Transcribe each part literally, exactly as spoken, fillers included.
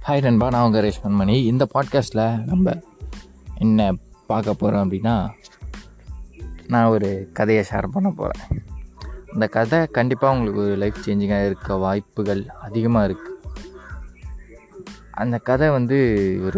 Hi நண்பா, நான் உங்கள் ரேஷ்மன் மணி. இந்த பாட்காஸ்ட்டில் நம்ம என்ன பார்க்க போகிறோம் அப்படின்னா, நான் ஒரு கதையை ஷேர் பண்ண போகிறேன். இந்த கதை கண்டிப்பாக உங்களுக்கு ஒரு லைஃப் சேஞ்சிங்காக இருக்க வாய்ப்புகள் அதிகமாக இருக்குது. அந்த கதை வந்து ஒரு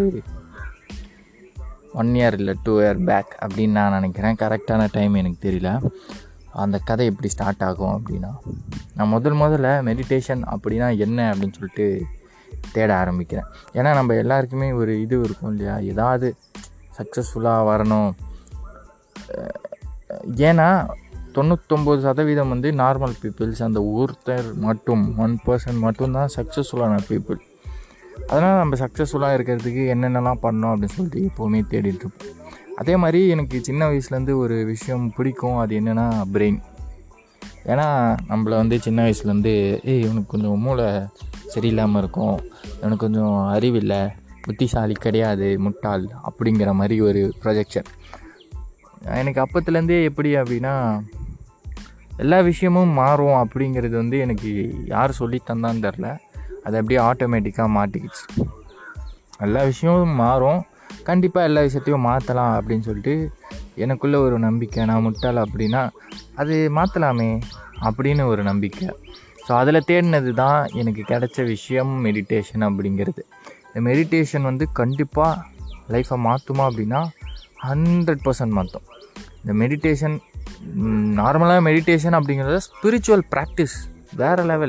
ஒன் இயர் இல்லை டூ இயர் பேக் அப்படின்னு நான் நினைக்கிறேன். கரெக்டான டைம் எனக்கு தெரியல. அந்த கதை எப்படி ஸ்டார்ட் ஆகும் அப்படின்னா, நான் முதல் முதல்ல மெடிடேஷன் அப்படின்னா என்ன அப்படின்னு சொல்லிட்டு தேட ஆரம்பிக்கிறேன். ஏன்னா நம்ம எல்லாருக்குமே ஒரு இது இருக்கும் இல்லையா, ஏதாவது சக்ஸஸ்ஃபுல்லாக வரணும். ஏன்னா தொண்ணூத்தொம்பது சதவீதம் வந்து நார்மல் பீப்புள்ஸ், அந்த ஒருத்தர் மட்டும் ஒன் பர்சன்ட் மட்டும்தான் சக்ஸஸ்ஃபுல்லான பீப்புள். அதனால் நம்ம சக்ஸஸ்ஃபுல்லாக இருக்கிறதுக்கு என்னென்னலாம் பண்ணோம் அப்படின்னு சொல்லிட்டு எப்போவுமே தேடிட்டுருப்போம். அதே மாதிரி எனக்கு சின்ன வயசுலேருந்து ஒரு விஷயம் பிடிக்கும். அது என்னென்னா பிரெயின். ஏன்னா நம்மளை வந்து சின்ன வயசுலேருந்து ஏய் இவனுக்கு கொஞ்சம் மூளை சரியில்லாமல் இருக்கும், எனக்கு கொஞ்சம் அறிவில்லை, புத்திசாலி கிடையாது, முட்டாள் அப்படிங்கிற மாதிரி ஒரு ப்ரொஜெக்ஷன் எனக்கு அப்பத்துலேருந்தே. எப்படி அப்படின்னா, எல்லா விஷயமும் மாறும் அப்படிங்கிறது வந்து எனக்கு யார் சொல்லி தந்தான்னு தெரில, அது அப்படியே ஆட்டோமேட்டிக்காக மாட்டிக்கிச்சு. எல்லா விஷயமும் மாறும், கண்டிப்பாக எல்லா விஷயத்தையும் மாற்றலாம் அப்படின்னு சொல்லிட்டு எனக்குள்ளே ஒரு நம்பிக்கை. நான் முட்டாள் அப்படின்னா அது மாற்றலாமே அப்படின்னு ஒரு நம்பிக்கை. ஸோ அதில் தேடினது தான் எனக்கு கிடைச்ச விஷயம் மெடிடேஷன் அப்படிங்கிறது. இந்த மெடிடேஷன் வந்து கண்டிப்பாக லைஃப்பை மாற்றுமா அப்படின்னா ஹண்ட்ரட் பர்சன்ட் மாற்றும். இந்த மெடிடேஷன் நார்மலாக மெடிடேஷன் அப்படிங்கிறது ஸ்பிரிச்சுவல் ப்ராக்டிஸ் வேறு லெவல்.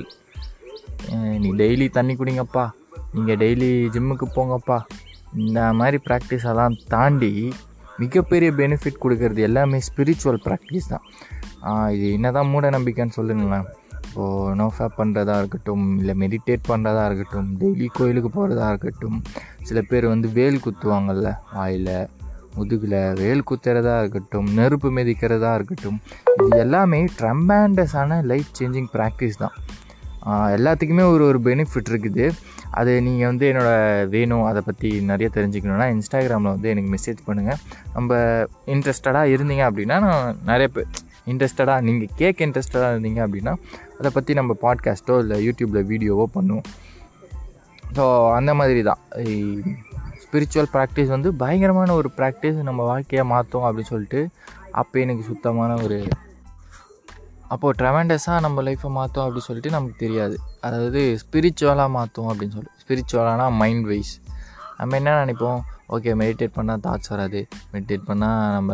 நீ டெய்லி தண்ணி குடிங்கப்பா, நீங்கள் டெய்லி ஜிம்முக்கு போங்கப்பா, இந்த மாதிரி ப்ராக்டிஸ் எல்லாம் தாண்டி மிகப்பெரிய பெனிஃபிட் கொடுக்கறது எல்லாமே ஸ்பிரிச்சுவல் ப்ராக்டிஸ் தான். இது என்ன தான் மூட நம்பிக்கைன்னு சொல்லுங்களேன். இப்போது நோஃபேப் பண்ணுறதா இருக்கட்டும், இல்லை மெடிடேட் பண்ணுறதா இருக்கட்டும், டெய்லி கோயிலுக்கு போகிறதா இருக்கட்டும், சில பேர் வந்து வேல் குத்துவாங்கள்ல வாயில் முதுகில், வேல் குத்துறதா இருக்கட்டும், நெருப்பு மிதிக்கிறதா இருக்கட்டும், இது எல்லாமே ட்ரமெண்டஸான லைஃப் சேஞ்சிங் ப்ராக்டிஸ் தான். எல்லாத்துக்குமே ஒரு ஒரு பெனிஃபிட் இருக்குது. அது நீங்கள் வந்து என்னோடய வேணும் அதை பற்றி நிறைய தெரிஞ்சுக்கணுன்னா இன்ஸ்டாகிராமில் வந்து எனக்கு மெசேஜ் பண்ணுங்கள். நம்ம இன்ட்ரெஸ்டடாக இருந்தீங்க அப்படின்னா, நான் நிறைய பேர் இன்ட்ரெஸ்டடாக நீங்கள் கேட்க இன்ட்ரெஸ்டடாக இருந்தீங்க அப்படின்னா அதை பற்றி நம்ம பாட்காஸ்ட்டோ இல்லை யூடியூப்பில் வீடியோவோ பண்ணுவோம். ஸோ அந்த மாதிரி தான் ஸ்பிரிச்சுவல் ப்ராக்டிஸ் வந்து பயங்கரமான ஒரு ப்ராக்டிஸ். நம்ம வாழ்க்கையை மாற்றோம் அப்படின்னு சொல்லிட்டு அப்போ எனக்கு சுத்தமான ஒரு அப்போது ட்ரெமெண்டஸாக நம்ம லைஃப்பை மாற்றோம் அப்படின்னு சொல்லிட்டு நமக்கு தெரியாது. அதாவது ஸ்பிரிச்சுவலாக மாற்றோம் அப்படின்னு சொல்லி, ஸ்பிரிச்சுவலானா மைண்ட் வைஸ் நம்ம என்ன நினைப்போம், ஓகே மெடிடேட் பண்ணால் தாட்ஸ் வராது, மெடிடேட் பண்ணால் நம்ம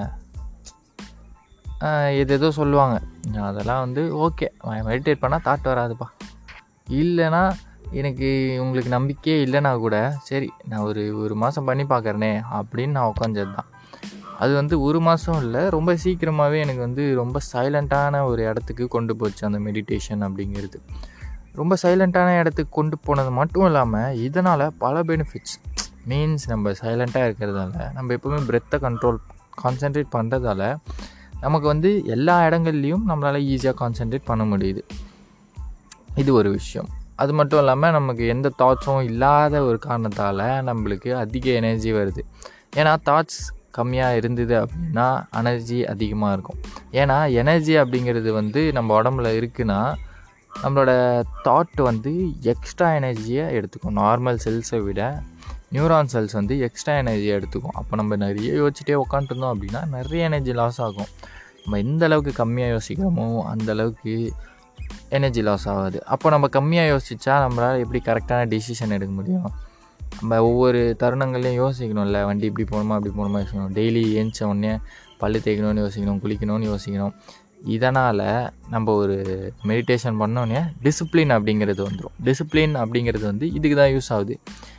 எது ஏதோ சொல்லுவாங்க, அதெல்லாம் வந்து ஓகே மெடிடேட் பண்ணால் தாட் வராதுப்பா. இல்லைனா எனக்கு உங்களுக்கு நம்பிக்கையே இல்லைனா கூட சரி நான் ஒரு ஒரு மாதம் பண்ணி பார்க்குறேனே அப்படின்னு நான் உட்காந்தது தான். அது வந்து ஒரு மாதம் இல்லை, ரொம்ப சீக்கிரமாகவே எனக்கு வந்து ரொம்ப சைலண்ட்டான ஒரு இடத்துக்கு கொண்டு போச்சு அந்த மெடிடேஷன் அப்படிங்கிறது. ரொம்ப சைலண்ட்டான இடத்துக்கு கொண்டு போனது மட்டும் இல்லாமல் இதனால் பல பெனிஃபிட்ஸ். மீன்ஸ் நம்ம சைலண்ட்டாக இருக்கிறதால, நம்ம எப்போவுமே பிரெத்தை கண்ட்ரோல் கான்சன்ட்ரேட் பண்ணுறதால நமக்கு வந்து எல்லா இடங்கள்லையும் நம்மளால் ஈஸியாக கான்சன்ட்ரேட் பண்ண முடியுது. இது ஒரு விஷயம். அது மட்டும் இல்லாமல் நமக்கு எந்த தாட்ஸும் இல்லாத ஒரு காரணத்தால் நம்மளுக்கு அதிக எனர்ஜி வருது. ஏன்னா தாட்ஸ் கம்மியாக இருந்தது அப்படின்னா எனர்ஜி அதிகமாக இருக்கும். ஏன்னா எனர்ஜி அப்படிங்கிறது வந்து நம்ம உடம்புல இருக்குன்னா நம்மளோட தாட் வந்து எக்ஸ்ட்ரா எனர்ஜியை எடுத்துக்கும். நார்மல் செல்ஸை விட நியூரான் செல்ஸ் வந்து எக்ஸ்ட்ரா எனர்ஜியை எடுத்துக்கும். அப்போ நம்ம நிறைய யோசிச்சுட்டே உட்காந்துருந்தோம் அப்படின்னா நிறைய எனர்ஜி லாஸ் ஆகும். நம்ம எந்த அளவுக்கு கம்மியாக யோசிக்கிறோமோ அந்தளவுக்கு எனர்ஜி லாஸ் ஆகாது. அப்போ நம்ம கம்மியாக யோசித்தா நம்மளால் எப்படி கரெக்டான டிசிஷன் எடுக்க முடியும்? நம்ம ஒவ்வொரு தருணங்கள்லையும் யோசிக்கணும்ல, வண்டி இப்படி போகணுமா அப்படி போகணுமா யோசிக்கணும், டெய்லி ஏஞ்ச உடனே பல்லு தேய்க்கணும்னு யோசிக்கணும், குளிக்கணும்னு யோசிக்கணும். இதனால் நம்ம ஒரு மெடிடேஷன் பண்ணோன்னே டிசிப்ளின் அப்படிங்கிறது வந்துடும். டிசிப்ளின் அப்படிங்கிறது வந்து இதுக்கு தான் யூஸ் ஆகுது.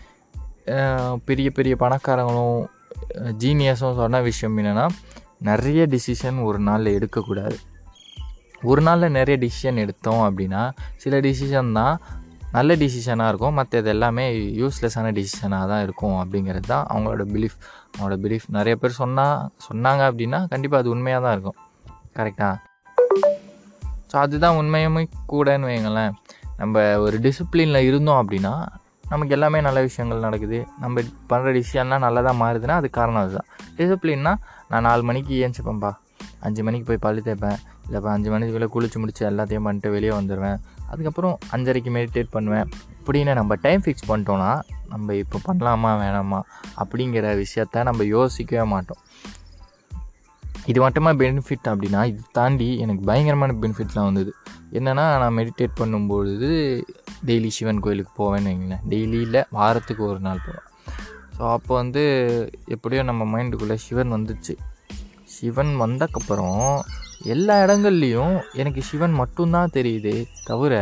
பெரிய பெரிய பணக்காரங்களும் ஜீனியஸும் சொன்ன விஷயம் என்னென்னா, நிறைய டிசிஷன் ஒரு நாளில் எடுக்கக்கூடாது. ஒரு நாளில் நிறைய டிசிஷன் எடுத்தோம் அப்படின்னா சில டிசிஷன் தான் நல்ல டிசிஷனாக இருக்கும், மற்ற இது எல்லாமே யூஸ்லெஸ்ஸான டிசிஷனாக தான் இருக்கும் அப்படிங்கிறது தான் அவங்களோட பிலீஃப். அவங்களோட பிலீஃப் நிறைய பேர் சொன்னால் சொன்னாங்க அப்படின்னா கண்டிப்பாக அது உண்மையாக தான் இருக்கும். கரெக்டாக? ஸோ அதுதான் உண்மையுமே கூடன்னு வைங்களேன். நம்ம ஒரு டிசிப்ளினில் இருந்தோம் அப்படின்னா நமக்கு எல்லாமே நல்ல விஷயங்கள் நடக்குது. நம்ம பண்ணுற டிசிஷன்லாம் நல்லதாக மாறுதுன்னா அது காரணம் அதுதான். டிசிப்ளின்னா நான் நாலு மணிக்கு ஏஞ்சிப்பேன்ப்பா, அஞ்சு மணிக்கு போய் பல்லு தேய்ப்பேன், இல்லைப்பா அஞ்சு மணிக்குள்ளே குளிச்சு முடிச்சு எல்லாத்தையும் பண்ணிட்டு வெளியே வந்துடுவேன், அதுக்கப்புறம் அஞ்சரைக்கு மெடிடேட் பண்ணுவேன். இப்படின்னு நம்ம டைம் ஃபிக்ஸ் பண்ணிட்டோன்னா நம்ம இப்போ பண்ணலாமா வேணாமா அப்படிங்கிற விஷயத்த நம்ம யோசிக்கவே மாட்டோம். இது மட்டுமா பெனிஃபிட் அப்படின்னா, இது தாண்டி எனக்கு பயங்கரமான பெனிஃபிட்லாம் வந்தது. என்னென்னா, நான் மெடிடேட் பண்ணும்பொழுது டெய்லி சிவன் கோயிலுக்கு போவேன்னு வைங்களேன். டெய்லியில் வாரத்துக்கு ஒரு நாள் போவேன். ஸோ அப்போ வந்து எப்படியோ நம்ம மைண்டுக்குள்ளே சிவன் வந்துச்சு. சிவன் வந்தக்கப்புறம் எல்லா இடங்கள்லையும் எனக்கு சிவன் மட்டும்தான் தெரியுது தவிர,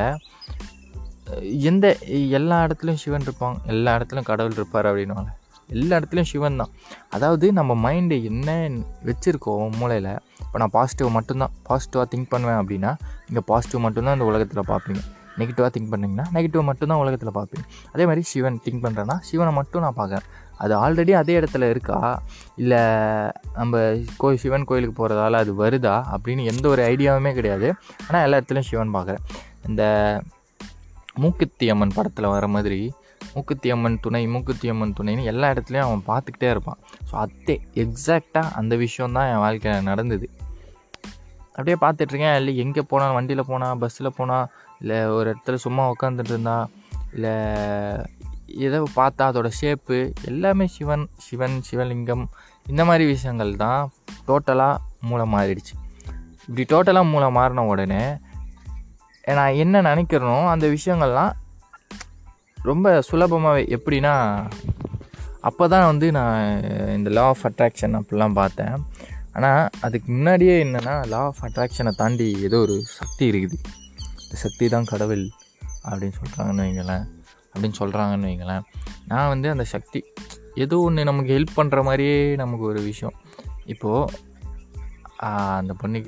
எந்த எல்லா இடத்துலையும் சிவன் இருப்பாங்க, எல்லா இடத்துலையும் கடவுள் இருப்பார் அப்படின்வாங்க. எல்லா இடத்துலையும் சிவன் தான். அதாவது நம்ம மைண்டு என்ன வச்சுருக்கோம் மூளையில், இப்போ நான் பாசிட்டிவ் மட்டும்தான் பாசிட்டிவாக திங்க் பண்ணுவேன் அப்படின்னா, இங்கே பாசிட்டிவ் மட்டும்தான் இந்த உலகத்தில் பார்ப்பீங்க. நெகட்டிவாக திங்க் பண்ணிங்கன்னா நெகட்டிவ் மட்டும்தான் உலகத்தில் பார்ப்பீங்க. அதே மாதிரி சிவன் திங்க் பண்ணுறேன்னா சிவனை மட்டும் நான் பார்க்குறேன். அது ஆல்ரெடி அதே இடத்துல இருக்கா, இல்லை நம்ம கோயில் சிவன் கோயிலுக்கு போகிறதால அது வருதா அப்படின்னு எந்த ஒரு ஐடியாவுமே கிடையாது. ஆனால் எல்லா இடத்துலையும் சிவன் பார்க்குறேன். இந்த மூக்குத்தி அம்மன் படத்தில் வர மாதிரி மூக்குத்தி அம்மன் துணை மூக்குத்தி அம்மன் துணைன்னு எல்லா இடத்துலையும் அவன் பார்த்துக்கிட்டே இருப்பான். ஸோ அதே எக்ஸாக்டாக அந்த விஷயந்தான் என் வாழ்க்கையில் நடந்தது. அப்படியே பார்த்துட்ருக்கேன். இல்லை எங்கே போனால், வண்டியில் போனால், பஸ்ஸில் போனால், இல்லை ஒரு இடத்துல சும்மா உட்காந்துட்டு இருந்தா, இல்லை ஏதோ பார்த்தா அதோடய ஷேப்பு எல்லாமே சிவன் சிவன் சிவலிங்கம் இந்த மாதிரி விஷயங்கள் தான் டோட்டலாக மூளை மாறிடுச்சு. இப்படி டோட்டலாக மூளை மாறின உடனே நான் என்ன நினைக்கிறனோ அந்த விஷயங்கள்லாம் ரொம்ப சுலபமாகவே, எப்படின்னா அப்போ தான் வந்து நான் இந்த லா ஆஃப் அட்ராக்ஷன் அப்படிலாம் பார்த்தேன். ஆனால் அதுக்கு முன்னாடியே என்னென்னா, லா ஆஃப் அட்ராக்ஷனை தாண்டி ஏதோ ஒரு சக்தி இருக்குது. சக்தி தான் கடவுள் அப்படின்னு சொல்கிறாங்கன்னு வைங்களேன் அப்படின்னு சொல்கிறாங்கன்னு வைங்களேன் நான் வந்து அந்த சக்தி ஏதோ ஒன்று நமக்கு ஹெல்ப் பண்ணுற மாதிரியே நமக்கு ஒரு விஷயம். இப்போது அந்த பொண்ணுக்கு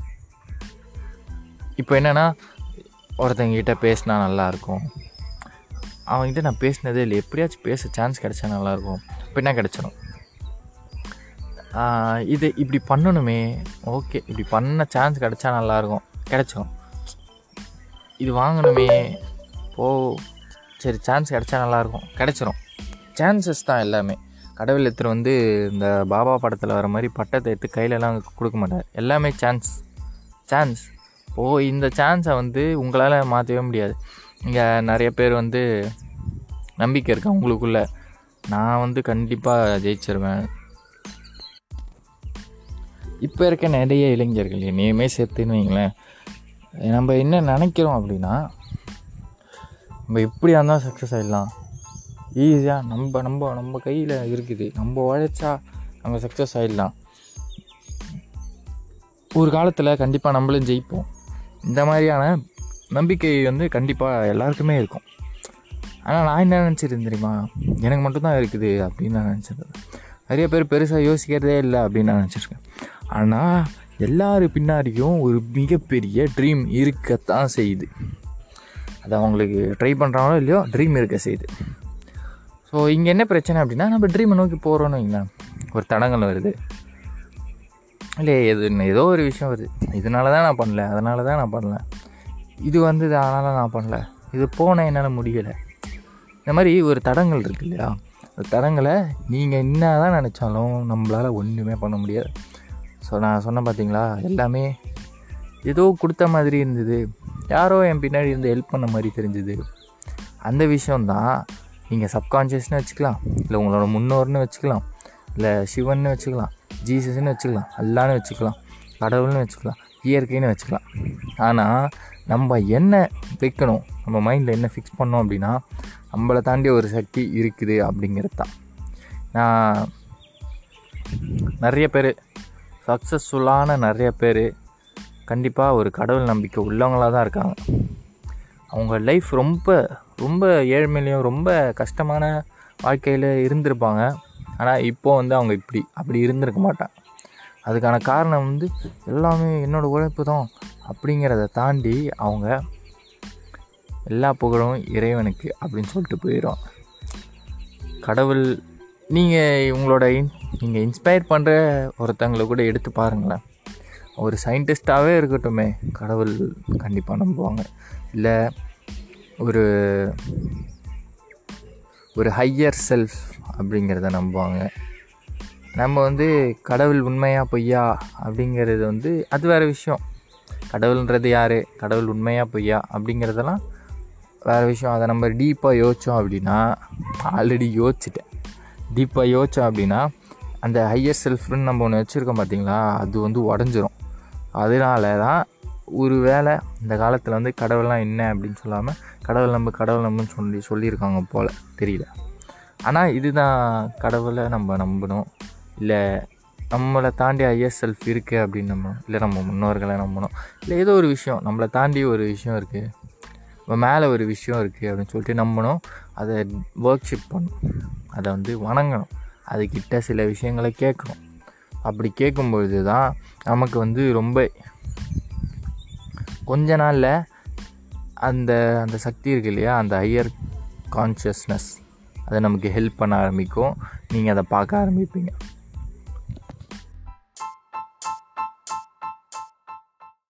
இப்போ என்னென்னா, ஒருத்தங்கிட்ட பேசினா நல்லாயிருக்கும், அவங்ககிட்ட நான் பேசினதே இல்லை, எப்படியாச்சும் பேச சான்ஸ் கிடச்சா நல்லாயிருக்கும், இப்போ என்ன கிடச்சிடும், இது இப்படி பண்ணணுமே, ஓகே இப்படி பண்ண சான்ஸ் கிடச்சா நல்லாயிருக்கும், கிடச்சிடும், இது வாங்கணுமே, போ சரி சான்ஸ் கிடச்சா நல்லாயிருக்கும், கிடச்சிரும். சான்சஸ் தான் எல்லாமே. கடவுள் எடுத்துகிட்டு வந்து இந்த பாபா படத்தில் வர மாதிரி பட்டத்தை எடுத்து கையிலலாம் கொடுக்க மாட்டார். எல்லாமே சான்ஸ் சான்ஸ் ஓ இந்த சான்ஸை வந்து உங்களால் மாற்றவே முடியாது. இங்கே நிறைய பேர் வந்து நம்பிக்கை இருக்கேன் உங்களுக்குள்ள, நான் வந்து கண்டிப்பாக ஜெயிச்சிருவேன். இப்போ இருக்க நிறைய இளைஞர்கள் என்னையுமே சேர்த்துன்னு வைங்களேன், நம்ம என்ன நினைக்கிறோம் அப்படின்னா, நம்ம எப்படியா இருந்தால் சக்ஸஸ் ஆகிடலாம், ஈஸியாக நம்ம நம்ம நம்ம கையில் இருக்குது, நம்ம உழைச்சா நம்ம சக்ஸஸ் ஆகிடலாம், ஒரு காலத்தில் கண்டிப்பாக நம்மளும் ஜெயிப்போம், இந்த மாதிரியான நம்பிக்கை வந்து கண்டிப்பாக எல்லாருக்குமே இருக்கும். ஆனால் நான் என்ன நினச்சிருந்தேன் தெரியுமா, எனக்கு மட்டும்தான் இருக்குது அப்படின்னு நான் நினச்சிருக்கேன். நிறைய பேர் பெருசாக யோசிக்கிறதே இல்லை அப்படின்னு நான் நினச்சிருக்கேன். ஆனால் எல்லாரு பின்னாடியும் ஒரு மிகப்பெரிய ட்ரீம் இருக்கத்தான் செய்யுது. அது அவங்களுக்கு ட்ரை பண்ணுறாங்களோ இல்லையோ ட்ரீம் இருக்க செய்யுது. ஸோ இங்கே என்ன பிரச்சனை அப்படின்னா, நம்ம ட்ரீமை நோக்கி போகிறோன்னு வைங்களேன், ஒரு தடங்கள் வருது, இல்லை எது ஏதோ ஒரு விஷயம் வருது, இதனால தான் நான் பண்ணல, அதனால தான் நான் பண்ணல, இது வந்தது அதனால் நான் பண்ணல, இது போனால் என்னால் முடியலை, இந்த மாதிரி ஒரு தடங்கள் இருக்குது இல்லையா, அந்த தடங்களை நீங்கள் என்ன தான் நினச்சாலும் நம்மளால் ஒன்றுமே பண்ண முடியாது. ஸோ நான் சொன்னேன் பார்த்தீங்களா, எல்லாமே ஏதோ கொடுத்த மாதிரி இருந்தது, யாரோ என் பின்னாடி இருந்து ஹெல்ப் பண்ண மாதிரி தெரிஞ்சுது. அந்த விஷயந்தான் நீங்கள் சப்கான்ஷியஸ்னு வச்சுக்கலாம், இல்லை உங்களோட முன்னோர்னு வச்சுக்கலாம், இல்லை சிவன்னு வச்சுக்கலாம், ஜீசஸ்ன்னு வச்சுக்கலாம், அல்லான்னு வச்சுக்கலாம், கடவுள்னு வச்சுக்கலாம், இயற்கைன்னு வச்சுக்கலாம். ஆனால் நம்ம என்ன வைக்கணும், நம்ம மைண்டில் என்ன ஃபிக்ஸ் பண்ணோம் அப்படின்னா, நம்மளை தாண்டி ஒரு சக்தி இருக்குது அப்படிங்கிறது தான். நான் நிறைய பேர் சக்ஸஸ்ஃபுல்லான நிறைய பேர் கண்டிப்பாக ஒரு கடவுள் நம்பிக்கை உள்ளவங்களாக தான் இருக்காங்க. அவங்க லைஃப் ரொம்ப ரொம்ப ஏழ்மையிலையும் ரொம்ப கஷ்டமான வாழ்க்கையில் இருந்திருப்பாங்க. ஆனால் இப்போது வந்து அவங்க இப்படி அப்படி இருந்திருக்க மாட்டாங்க. அதுக்கான காரணம் வந்து எல்லாமே என்னோடய உழைப்பு தான் அப்படிங்கிறத தாண்டி அவங்க எல்லா புகழும் இறைவனுக்கு அப்படின்னு சொல்லிட்டு போயிடும். கடவுள் நீங்கள் உங்களோட இன் நீங்கள் இன்ஸ்பயர் பண்ணுற ஒருத்தங்களை கூட எடுத்து பாருங்களேன். ஒரு சயின்டிஸ்டாகவே இருக்கட்டுமே, கடவுள் கண்டிப்பாக நம்புவாங்க. இல்லை ஒரு ஒரு ஹையர் செல்ஃப் அப்படிங்கிறத நம்புவாங்க. நம்ம வந்து கடவுள் உண்மையா பொய்யா அப்படிங்கிறது வந்து அது வேறு விஷயம். கடவுள்ன்றது யார், கடவுள் உண்மையா பொய்யா அப்படிங்கிறதெல்லாம் வேறு விஷயம். அதை நம்ம டீப்பாக யோசித்தோம் அப்படின்னா, ஆல்ரெடி யோசிச்சிட்டேன், டீப்பாக யோசித்தோம் அப்படின்னா அந்த ஹையர் செல்ஃப்னு நம்ம ஒன்று வச்சுருக்கோம் பார்த்திங்களா, அது வந்து உடஞ்சிரும். அதனால தான் ஒரு வேளை இந்த காலத்தில் வந்து கடவுள்லாம் என்ன அப்படின்னு சொல்லாமல் கடவுள் நம்ப கடவுள் நம்புன்னு சொல்லி சொல்லியிருக்காங்க போல், தெரியல. ஆனால் இதுதான் கடவுளை நம்ம நம்பணும், இல்லை நம்மளை தாண்டி ஹையர் செல்ஃப் இருக்குது அப்படின்னு நம்பணும், இல்லை நம்ம முன்னோர்களை நம்பணும், இல்லை ஏதோ ஒரு விஷயம் நம்மளை தாண்டி ஒரு விஷயம் இருக்குது, நம்ம மேலே ஒரு விஷயம் இருக்குது அப்படின்னு சொல்லிட்டு நம்பணும். அதை ஒர்க்ஷிப் பண்ணணும், அதை வந்து வணங்கணும், அதுக்கிட்ட சில விஷயங்களை கேட்கணும். அப்படி கேட்கும்பொழுது தான் நமக்கு வந்து ரொம்ப கொஞ்ச நாளில் அந்த அந்த சக்தி இருக்கு இல்லையா, அந்த ஹையர் கான்ஷியஸ்னஸ் அதை நமக்கு ஹெல்ப் பண்ண ஆரம்பிக்கும். நீங்கள் அதை பார்க்க ஆரம்பிப்பீங்க.